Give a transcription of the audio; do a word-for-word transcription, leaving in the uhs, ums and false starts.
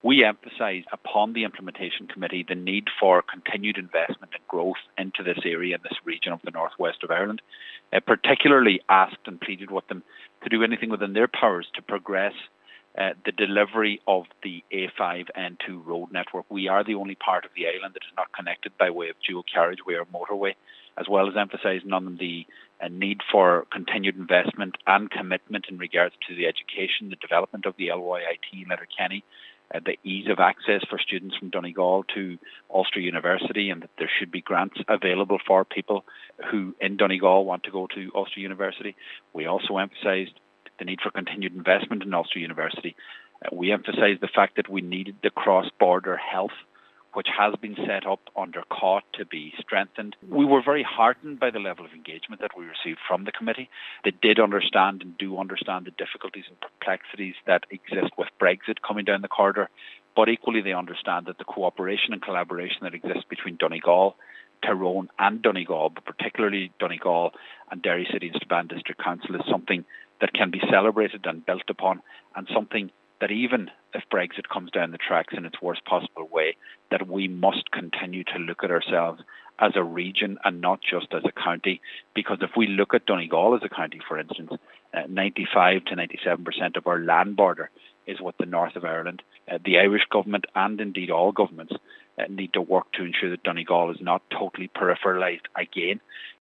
We emphasise upon the Implementation Committee the need for continued investment and growth into this area and this region of the northwest of Ireland. Uh, particularly asked and pleaded with them to do anything within their powers to progress uh, the delivery of the A five N two road network. We are the only part of the island that is not connected by way of dual carriageway or motorway, as well as emphasising on the uh, need for continued investment and commitment in regards to the education, the development of the L Y I T in Letterkenny, Uh, the ease of access for students from Donegal to Ulster University, and that there should be grants available for people who in Donegal want to go to Ulster University. We also emphasised the need for continued investment in Ulster University. Uh, we emphasised the fact that we needed the cross-border health, which has been set up under C O T, to be strengthened. We were very heartened by the level of engagement that we received from the committee. They did understand and do understand the difficulties and perplexities that exist with Brexit coming down the corridor, but equally they understand that the cooperation and collaboration that exists between Donegal, Tyrone and Donegal, but particularly Donegal and Derry City and Strabane District Council, is something that can be celebrated and built upon, and something that even if Brexit comes down the tracks in its worst possible way, that we must continue to look at ourselves as a region and not just as a county. Because if we look at Donegal as a county, for instance, uh, ninety-five to ninety-seven percent of our land border is with the north of Ireland. Uh, the Irish government, and indeed all governments, uh, need to work to ensure that Donegal is not totally peripheralised again.